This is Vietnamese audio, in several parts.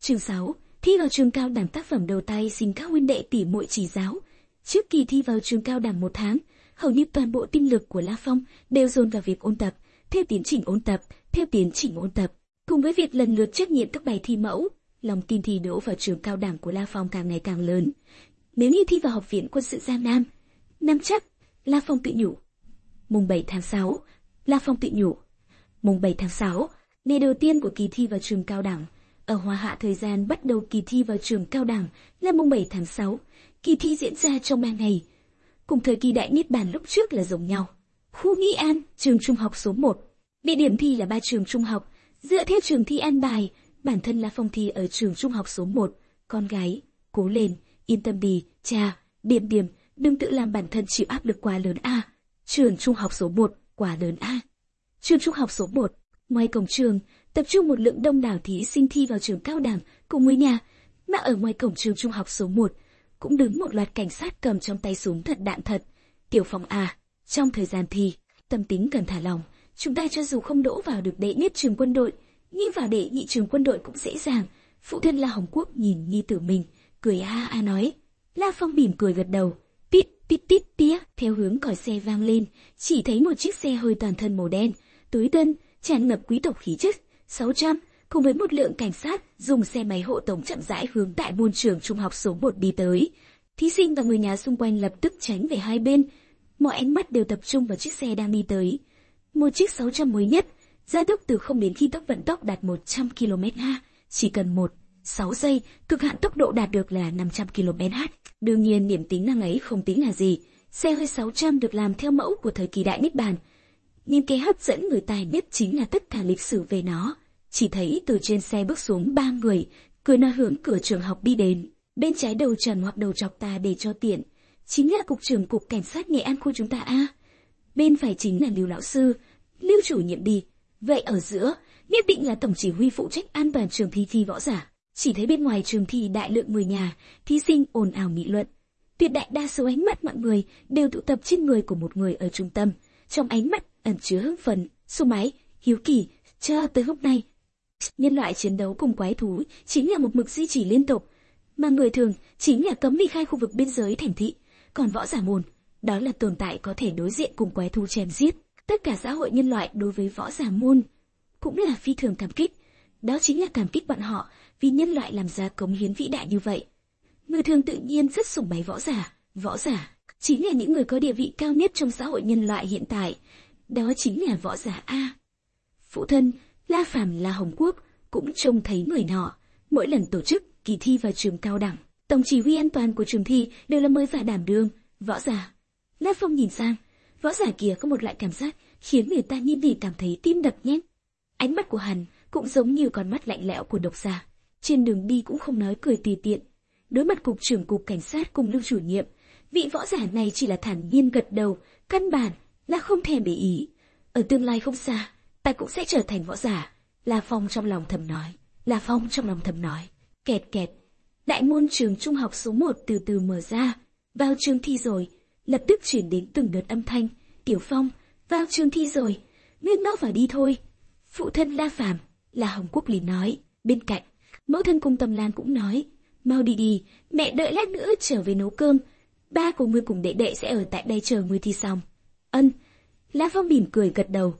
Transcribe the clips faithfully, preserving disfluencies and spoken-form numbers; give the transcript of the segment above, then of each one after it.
Chương sáu. Thi vào trường cao đẳng, tác phẩm đầu tay xin các huynh đệ tỷ muội chỉ giáo. Trước kỳ thi vào trường cao đẳng một tháng, hầu như toàn bộ tinh lực của La Phong đều dồn vào việc ôn tập, theo tiến trình ôn tập, theo tiến trình ôn tập, cùng với việc lần lượt trắc nghiệm các bài thi mẫu. Lòng tin thi đỗ vào trường cao đẳng của La Phong càng ngày càng lớn. Nếu như thi vào học viện quân sự Giang Nam, nắm chắc, La Phong tự nhủ. Mùng bảy tháng sáu, La Phong tự nhủ. Mùng bảy tháng sáu, ngày đầu tiên của kỳ thi vào trường cao đẳng. Ở Hoa Hạ, thời gian bắt đầu kỳ thi vào trường cao đẳng là mùng bảy tháng sáu. Kỳ thi diễn ra trong ba ngày, cùng thời kỳ Đại Niết Bàn lúc trước là giống nhau. Khu Nghi An, trường trung học số một. Địa điểm thi là ba trường trung học, dựa theo trường thi an bài. Bản thân La Phong thi ở trường trung học số một. Con gái, cố lên, yên tâm đi, cha, Điềm Điềm, đừng tự làm bản thân chịu áp lực quá lớn a. Trường trung học số một, quá lớn a. Trường trung học số một, ngoài cổng trường, tập trung một lượng đông đảo thí sinh thi vào trường cao đẳng cùng người nhà, mà ở ngoài cổng trường trung học số một cũng đứng một loạt cảnh sát cầm trong tay súng thật đạn thật. Tiểu Phong à, trong thời gian thi, tâm tính cần thả lỏng, chúng ta cho dù không đỗ vào được đệ nhất trường quân đội, nhưng vào đệ nhị trường quân đội cũng dễ dàng. Phụ thân La Hồng Quốc nhìn nhi tử mình, cười a a nói. La Phong mỉm cười gật đầu. Tít tít tít tía, theo hướng còi xe vang lên, chỉ thấy một chiếc xe hơi toàn thân màu đen, tối tân, tràn ngập quý tộc khí chất, sáu trăm, cùng với một lượng cảnh sát dùng xe máy hộ tống chậm rãi hướng tại môn trường trung học số một đi tới. Thí sinh và người nhà xung quanh lập tức tránh về hai bên, mọi ánh mắt đều tập trung vào chiếc xe đang đi tới. Một chiếc sáu trăm mới nhất, gia tốc từ không đến khi tốc vận tốc đạt một trăm ki lô mét h, chỉ cần một sáu giây, cực hạn tốc độ đạt được là năm trăm ki lô mét h. Đương nhiên điểm tính năng ấy không tính là gì, xe hơi sáu trăm được làm theo mẫu của thời kỳ Đại Niết Bàn. Nhưng cái hấp dẫn người ta nhất chính là tất cả lịch sử về nó. Chỉ thấy từ trên xe bước xuống ba người, cười nói hướng cửa trường học đi đến. Bên trái đầu trần hoặc đầu chọc ta để cho tiện, chính là cục trưởng cục cảnh sát Nghệ An khu chúng ta a. Bên phải chính là Lưu lão sư, Lưu chủ nhiệm đi. Vậy ở giữa, nhất định là tổng chỉ huy phụ trách an toàn trường thi thi võ giả. Chỉ thấy bên ngoài trường thi đại lượng người nhà, thí sinh ồn ào nghị luận. Tuyệt đại đa số ánh mắt mọi người đều tụ tập trên người của một người ở trung tâm. Trong ánh mắt ẩn chứa hưng phấn, sùng bái, hiếu kỳ, cho tới hôm nay. Nhân loại chiến đấu cùng quái thú chính là một mực duy trì liên tục, mà người thường chính là cấm ly khai khu vực biên giới thành thị, còn võ giả môn, đó là tồn tại có thể đối diện cùng quái thú chém giết. Tất cả xã hội nhân loại đối với võ giả môn cũng là phi thường cảm kích, đó chính là cảm kích bọn họ vì nhân loại làm ra cống hiến vĩ đại như vậy. Người thường tự nhiên rất sùng bái võ giả, võ giả chính là những người có địa vị cao nhất trong xã hội nhân loại hiện tại, đó chính là võ giả a. Phụ thân La Phàm La Hồng Quốc cũng trông thấy người nọ. Mỗi lần tổ chức kỳ thi vào trường cao đẳng, tổng chỉ huy an toàn của trường thi đều là mới và đảm đương võ giả. La Phong nhìn sang, võ giả kia có một loại cảm giác khiến người ta nhìn thì cảm thấy tim đập nhanh. Ánh mắt của hắn cũng giống như con mắt lạnh lẽo của độc giả. Trên đường đi cũng không nói cười tùy tiện. Đối mặt cục trưởng cục cảnh sát cùng Lưu chủ nhiệm, vị võ giả này chỉ là thản nhiên gật đầu, căn bản là không thèm để ý. Ở tương lai không xa, ta cũng sẽ trở thành võ giả. La Phong trong lòng thầm nói. La Phong trong lòng thầm nói. Kẹt kẹt. Đại môn trường trung học số một từ từ mở ra. Vào trường thi rồi. Lập tức chuyển đến từng đợt âm thanh. Tiểu Phong, vào trường thi rồi. Nước nó vào đi thôi. Phụ thân La Phàm, La Hồng Quốc liền nói. Bên cạnh, mẫu thân Cung Tâm Lan cũng nói. Mau đi đi, mẹ đợi lát nữa trở về nấu cơm. Ba của ngươi cùng đệ đệ sẽ ở tại đây chờ ngươi thi xong. Ân. La Phong mỉm cười gật đầu.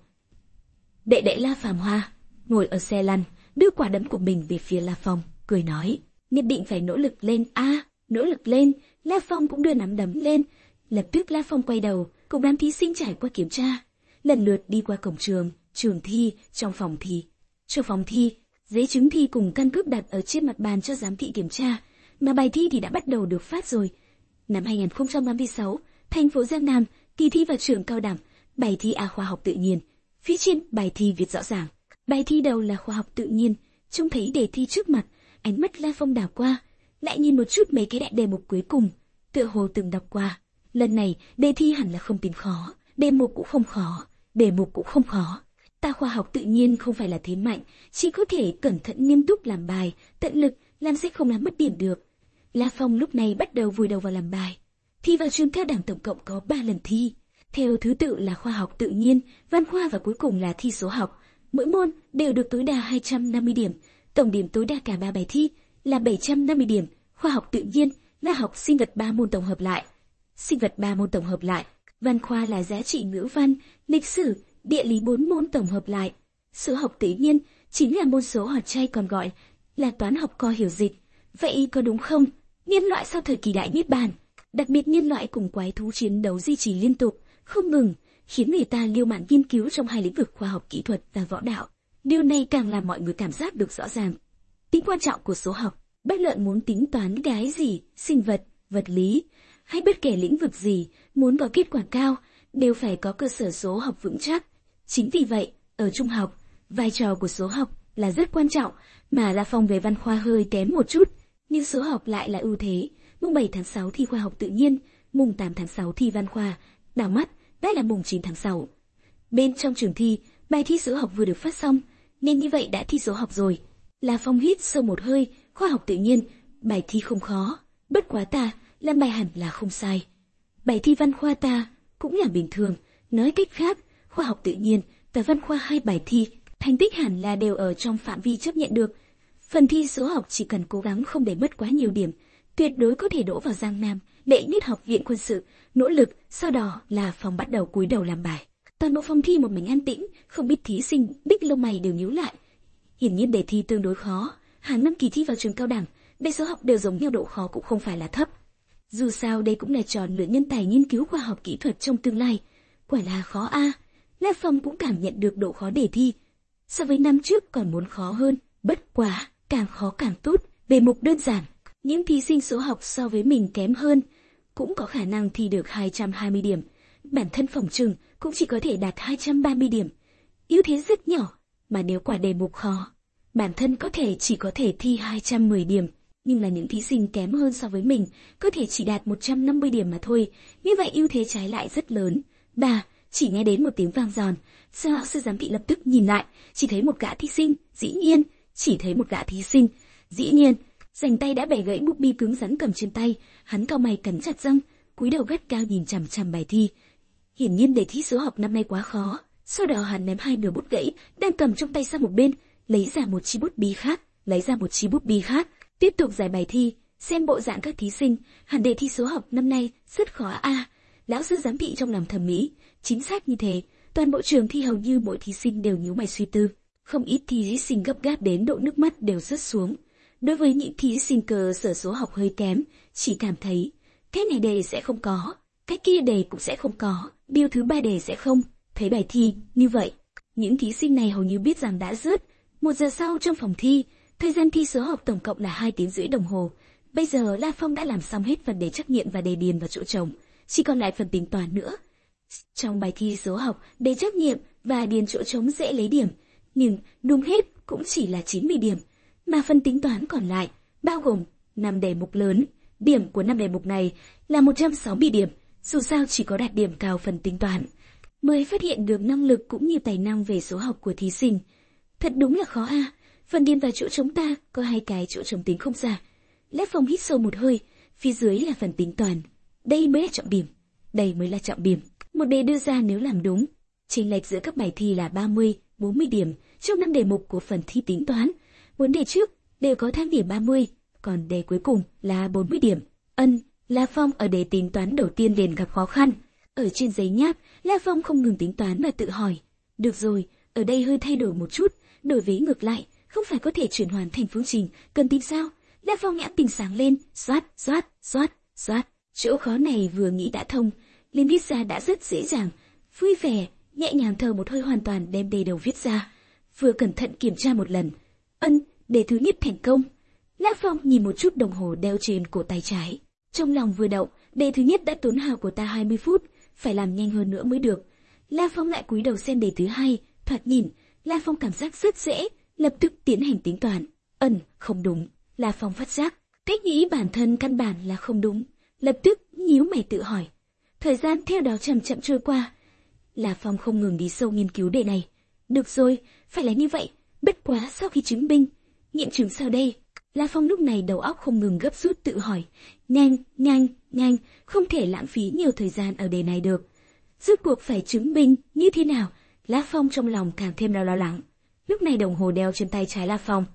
Đệ đệ La Phàm Hoa ngồi ở xe lăn, đưa quả đấm của mình về phía La Phong, cười nói, nhất định phải nỗ lực lên a, à, nỗ lực lên. La Phong cũng đưa nắm đấm lên. Lập tức La Phong quay đầu, cùng đám thí sinh trải qua kiểm tra, lần lượt đi qua cổng trường, trường thi, trong phòng thi. Trong phòng thi, giấy chứng thi cùng căn cước đặt ở trên mặt bàn cho giám thị kiểm tra, mà bài thi thì đã bắt đầu được phát rồi. Năm hai nghìn không trăm năm mươi sáu, thành phố Giang Nam, kỳ thi vào trường cao đẳng, bài thi A khoa học tự nhiên. Phía trên bài thi viết rõ ràng, bài thi đầu là khoa học tự nhiên. Trông thấy đề thi trước mặt, ánh mắt La Phong đảo qua, lại nhìn một chút mấy cái đại đề mục cuối cùng, tựa hồ từng đọc qua. Lần này đề thi hẳn là không tính khó, đề mục cũng không khó, đề mục cũng không khó. Ta khoa học tự nhiên không phải là thế mạnh, chỉ có thể cẩn thận nghiêm túc làm bài, tận lực làm sẽ không làm mất điểm được. La Phong lúc này bắt đầu vùi đầu vào làm bài. Thi vào trường cao đẳng tổng cộng có ba lần thi, theo thứ tự là khoa học tự nhiên, văn khoa và cuối cùng là thi số học. Mỗi môn đều được tối đa hai trăm năm mươi điểm. Tổng điểm tối đa cả ba bài thi là bảy trăm năm mươi điểm. Khoa học tự nhiên là học sinh vật ba môn tổng hợp lại. Sinh vật ba môn tổng hợp lại. Văn khoa là giá trị ngữ văn, lịch sử, địa lý bốn môn tổng hợp lại. Số học tự nhiên chính là môn số hoạt chay, còn gọi là toán học co hiểu dịch. Vậy có đúng không? Nhân loại sau thời kỳ đại niết bàn, đặc biệt nhân loại cùng quái thú chiến đấu duy trì liên tục, không ngừng, khiến người ta liều mạng nghiên cứu trong hai lĩnh vực khoa học kỹ thuật và võ đạo. Điều này càng làm mọi người cảm giác được rõ ràng tính quan trọng của số học. Bất luận muốn tính toán cái gì, sinh vật, vật lý, hay bất kể lĩnh vực gì, muốn có kết quả cao, đều phải có cơ sở số học vững chắc. Chính vì vậy, ở trung học, vai trò của số học là rất quan trọng, mà La Phong về văn khoa hơi kém một chút, nhưng số học lại là ưu thế. Mùng bảy tháng sáu thi khoa học tự nhiên, mùng tám tháng sáu thi văn khoa, đảo mắt, đã là mùng chín tháng sáu. Bên trong trường thi, bài thi số học vừa được phát xong, nên như vậy đã thi số học rồi. La Phong hít sâu một hơi, khoa học tự nhiên, bài thi không khó, bất quá ta làm bài hẳn là không sai. Bài thi văn khoa ta cũng là bình thường, nói cách khác, khoa học tự nhiên và văn khoa hai bài thi, thành tích hẳn là đều ở trong phạm vi chấp nhận được. Phần thi số học chỉ cần cố gắng không để mất quá nhiều điểm, tuyệt đối có thể đỗ vào Giang Nam Đệ nhất học viện quân sự. Nỗ lực, sau đó là Phong bắt đầu cúi đầu làm bài. Toàn bộ phòng thi một mình an tĩnh, không biết thí sinh đích lông mày đều nhíu lại. Hiển nhiên đề thi tương đối khó, hàng năm kỳ thi vào trường cao đẳng, đề số học đều giống nhau, độ khó cũng không phải là thấp. Dù sao đây cũng là chọn lựa nhân tài nghiên cứu khoa học kỹ thuật trong tương lai. Quả là khó a. À. La Phong cũng cảm nhận được độ khó đề thi. So với năm trước còn muốn khó hơn, bất quá, càng khó càng tốt, đề mục đơn giản. Những thí sinh số học so với mình kém hơn, cũng có khả năng thi được hai trăm hai mươi điểm. Bản thân phỏng chừng cũng chỉ có thể đạt hai trăm ba mươi điểm. Ưu thế rất nhỏ, mà nếu quả đề mục khó, bản thân có thể chỉ có thể thi hai trăm mười điểm. Nhưng là những thí sinh kém hơn so với mình, có thể chỉ đạt một trăm năm mươi điểm mà thôi. Như vậy ưu thế trái lại rất lớn. Bà, chỉ nghe đến một tiếng vang giòn, giáo sư giám thị lập tức nhìn lại, chỉ thấy một gã thí sinh, dĩ nhiên, chỉ thấy một gã thí sinh, dĩ nhiên, rành tay đã bẻ gãy bút bi cứng rắn cầm trên tay, hắn cau mày cắn chặt răng, cúi đầu gắt cao nhìn chằm chằm bài thi. Hiển nhiên đề thi số học năm nay quá khó. Sau đó hắn ném hai nửa bút gãy đang cầm trong tay sang một bên, lấy ra một chi bút bi khác, lấy ra một chi bút bi khác, tiếp tục giải bài thi. Xem bộ dạng các thí sinh, hẳn đề thi số học năm nay rất khó a. À. Lão sư giám thị trong lòng thầm nghĩ, chính xác như thế. Toàn bộ trường thi hầu như mỗi thí sinh đều nhíu mày suy tư, không ít thí sinh gấp gáp đến độ nước mắt đều rớt xuống. Đối với những thí sinh cơ sở số học hơi kém, chỉ cảm thấy cái này đề sẽ không có, cái kia đề cũng sẽ không có, điều thứ ba đề sẽ không. Thấy bài thi như vậy, những thí sinh này hầu như biết rằng đã rớt. Một giờ sau trong phòng thi, thời gian thi số học tổng cộng là hai tiếng rưỡi đồng hồ. Bây giờ La Phong đã làm xong hết phần đề trắc nghiệm và đề điền vào chỗ trống, chỉ còn lại phần tính toán nữa. Trong bài thi số học, đề trắc nghiệm và điền chỗ trống dễ lấy điểm, nhưng đúng hết cũng chỉ là chín mươi điểm, mà phần tính toán còn lại bao gồm năm đề mục lớn. Điểm của năm đề mục này là một trăm sáu mươi điểm, dù sao chỉ có đạt điểm cao phần tính toán mới phát hiện được năng lực cũng như tài năng về số học của thí sinh. Thật đúng là khó a. À. Phần điền vào chỗ trống ta có hai cái chỗ trống tính không ra. La Phong hít sâu một hơi, phía dưới là phần tính toán. Đây mới là trọng điểm. Đây mới là trọng điểm. Một đề đưa ra nếu làm đúng, chênh lệch giữa các bài thi là ba mươi, bốn mươi điểm trong năm đề mục của phần thi tính toán. Bốn đề trước đều có thang điểm ba mươi, còn đề cuối cùng là bốn mươi điểm. Ân, La Phong ở đề tính toán đầu tiên liền gặp khó khăn. Ở trên giấy nháp, La Phong không ngừng tính toán và tự hỏi, được rồi, ở đây hơi thay đổi một chút, đổi vế ngược lại, không phải có thể chuyển hoàn thành phương trình cần tìm sao? La Phong nhãn tình sáng lên, xoát, xoát, xoát, xoát. Chỗ khó này vừa nghĩ đã thông, liền viết ra đã rất dễ dàng, vui vẻ, nhẹ nhàng thở một hơi hoàn toàn đem đề đầu viết ra. Vừa cẩn thận kiểm tra một lần, ân, đề thứ nhất thành công. La Phong nhìn một chút đồng hồ đeo trên cổ tay trái, trong lòng vừa động, đề thứ nhất đã tốn hao của ta hai mươi phút, phải làm nhanh hơn nữa mới được. La Phong lại cúi đầu xem đề thứ hai, thoạt nhìn, La Phong cảm giác rất dễ, lập tức tiến hành tính toán. Ân, không đúng. La Phong phát giác, cách nghĩ bản thân căn bản là không đúng, lập tức nhíu mày tự hỏi. Thời gian theo đó chậm chậm trôi qua, La Phong không ngừng đi sâu nghiên cứu đề này. Được rồi, phải là như vậy. Bất quá sau khi chứng minh, nghiệm chứng sau đây, La Phong lúc này đầu óc không ngừng gấp rút tự hỏi, nhanh, nhanh, nhanh, không thể lãng phí nhiều thời gian ở đề này được. Rốt cuộc phải chứng minh như thế nào? La Phong trong lòng càng thêm lo lắng. Lúc này đồng hồ đeo trên tay trái La Phong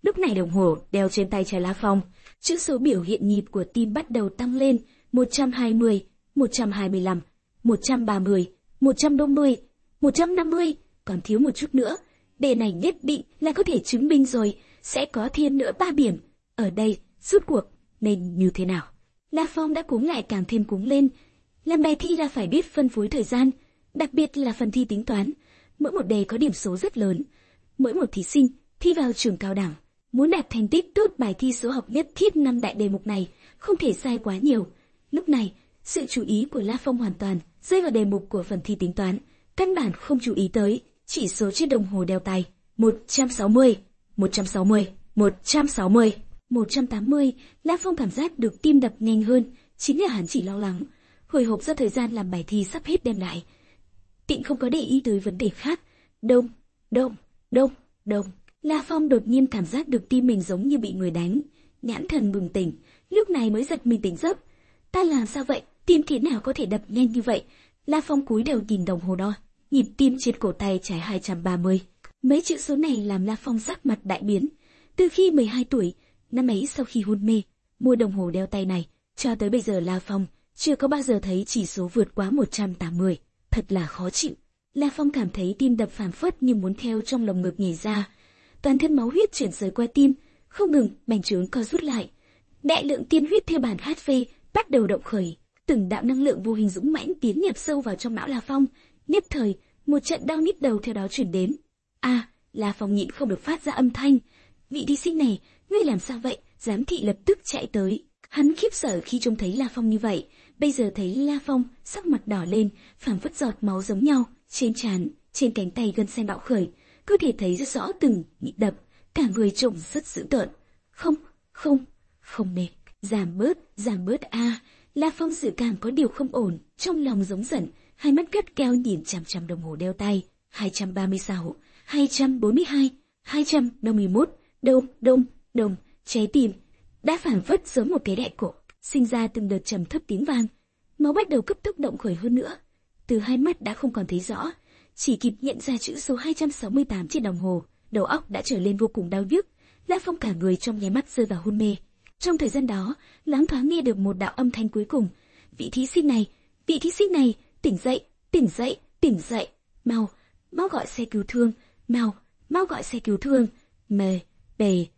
Lúc này đồng hồ đeo trên tay trái La Phong, chữ số biểu hiện nhịp của tim bắt đầu tăng lên, một trăm hai mươi, một trăm hai mươi lăm, một trăm ba mươi, một trăm bốn mươi, một trăm năm mươi, còn thiếu một chút nữa. Đề này nhất định là có thể chứng minh rồi, sẽ có thêm nữa ba điểm. Ở đây, rút cuộc, nên như thế nào? La Phong đã cuống lại càng thêm cuống lên. Làm bài thi là phải biết phân phối thời gian, đặc biệt là phần thi tính toán. Mỗi một đề có điểm số rất lớn. Mỗi một thí sinh thi vào trường cao đẳng, muốn đạt thành tích tốt bài thi số học nhất thiết năm đại đề mục này, không thể sai quá nhiều. Lúc này, sự chú ý của La Phong hoàn toàn rơi vào đề mục của phần thi tính toán, căn bản không chú ý tới chỉ số trên đồng hồ đeo tay. một trăm sáu mươi, một trăm sáu mươi, một trăm sáu mươi, một trăm tám mươi. La Phong cảm giác được tim đập nhanh hơn, chính là hắn chỉ lo lắng, hồi hộp do thời gian làm bài thi sắp hết đem lại. Tịnh không có để ý tới vấn đề khác. Đông, đông, đông, đông. La Phong đột nhiên cảm giác được tim mình giống như bị người đánh, nhãn thần bừng tỉnh, lúc này mới giật mình tỉnh giấc. Ta làm sao vậy? Tim thế nào có thể đập nhanh như vậy? La Phong cúi đầu nhìn đồng hồ đo, nhịp tim trên cổ tay trái hai trăm ba mươi. Mấy chữ số này làm La Phong sắc mặt đại biến. Từ khi mười hai tuổi, năm ấy sau khi hôn mê, mua đồng hồ đeo tay này, cho tới bây giờ La Phong chưa có bao giờ thấy chỉ số vượt quá một trăm tám mươi. Thật là khó chịu. La Phong cảm thấy tim đập phảng phất như muốn theo trong lồng ngực nhảy ra. Toàn thân máu huyết chuyển rời qua tim, không ngừng, bành trướng co rút lại. Đại lượng tiên huyết theo bản hát vê bắt đầu động khởi, từng đạo năng lượng vô hình dũng mãnh tiến nhập sâu vào trong não La Phong. Nhất thời, một trận đau nhức đầu theo đó truyền đến. A, à, La Phong nhịn không được phát ra âm thanh. Vị thí sinh này, ngươi làm sao vậy? Giám thị lập tức chạy tới. Hắn khiếp sợ khi trông thấy La Phong như vậy. Bây giờ thấy La Phong sắc mặt đỏ lên, phảng phất giọt máu giống nhau, trên trán, trên cánh tay gân xanh bạo khởi, có thể thấy rất rõ từng nhịp đập, cả người trông rất dữ tợn. Không, không, không nên, giảm bớt, giảm bớt a. À. La Phong dự cảm có điều không ổn, trong lòng giống giận, hai mắt gắt gao nhìn chằm chằm đồng hồ đeo tay. hai trăm ba mươi sáu, hai trăm bốn mươi hai, hai trăm năm mươi mốt, đông, đông, đông, trái tim đã phảng phất giống một cái đại cổ, sinh ra từng đợt trầm thấp tiếng vang, máu bắt đầu cấp tốc động khởi hơn nữa. Từ hai mắt đã không còn thấy rõ, chỉ kịp nhận ra chữ số hai trăm sáu mươi tám trên đồng hồ, đầu óc đã trở lên vô cùng đau nhức. La Phong cả người trong nháy mắt rơi vào hôn mê. Trong thời gian đó, loáng thoáng nghe được một đạo âm thanh cuối cùng. Vị thí sinh này, vị thí sinh này, tỉnh dậy, tỉnh dậy, tỉnh dậy, mau, mau gọi xe cứu thương, mau, mau gọi xe cứu thương. Mề, bề,